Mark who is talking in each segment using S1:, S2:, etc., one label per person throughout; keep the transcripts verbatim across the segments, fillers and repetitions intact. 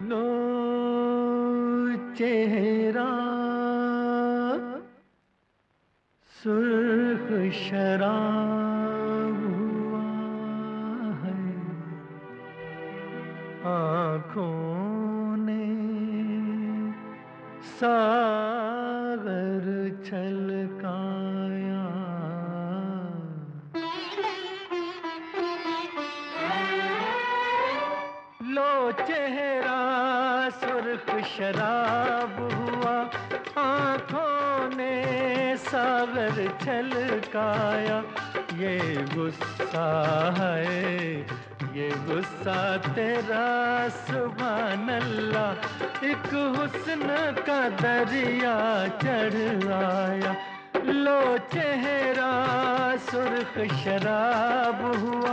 S1: लो चेहरा सुर्ख शराब हुआ है, आँखों ने सागर छलकाया। लो चेहरा सुर्ख शराब हुआ, आँखों ने सागर छलकाया। ये गुस्सा है, ये गुस्सा तेरा सुभान अल्लाह, एक हुस्न का दरिया चढ़ आया। लो चेहरा सुर्ख शराब हुआ।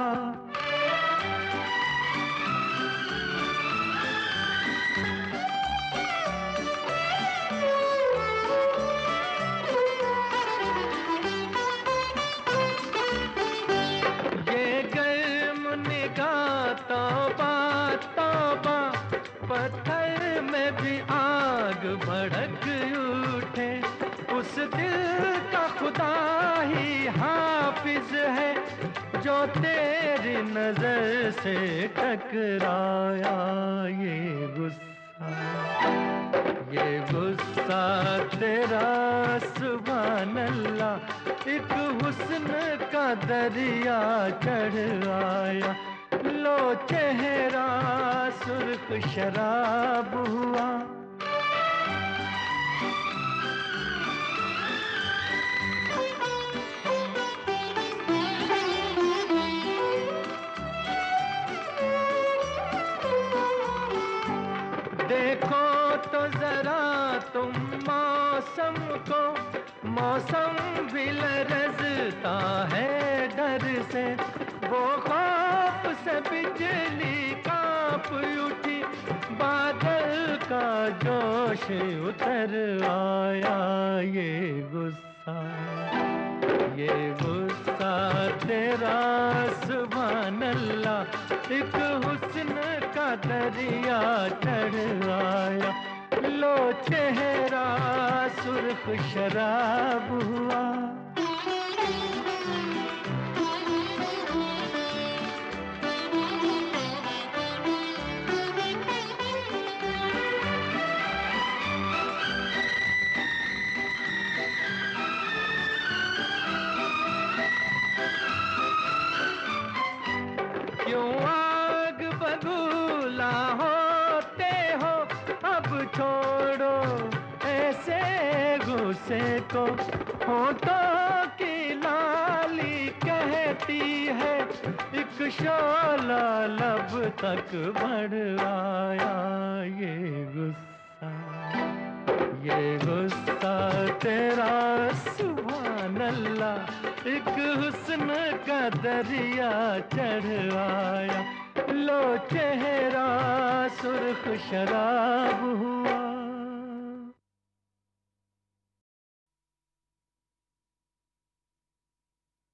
S1: तौबा तौबा, पत्थर में भी आग भड़क उठे। उस दिल का खुदा ही हाफिज है, जो तेरी नजर से टकराया। ये गुस्सा, ये गुस्सा तेरा सुभान अल्लाह, एक हुस्न का दरिया चढ़ आया। लो चेहरा सुर्ख शराब हुआ। देखो तो जरा तुम मौसम को, मौसम भी लरजता है डर से। वो खौफ से बिजली कांप उठी, बादल का जोश उतर आया। ये गुस्सा, ये गुस्सा तेरा सुभान अल्लाह, एक हुस्न का दरिया चढ़ आया। लो चेहरा सुर्ख शराब हुआ। क्यों आग बबूला होते हो, अब छोड़ो ऐसे गुस्से को। होठों की लाली कहती है, एक शोला लब तक बढ़ आया। ये गुस्सा, ये गुस्सा तेरा सुभान अल्लाह, एक हुस्न का दरिया चढ़ आया। लो चेहरा सुर्ख शराब हुआ।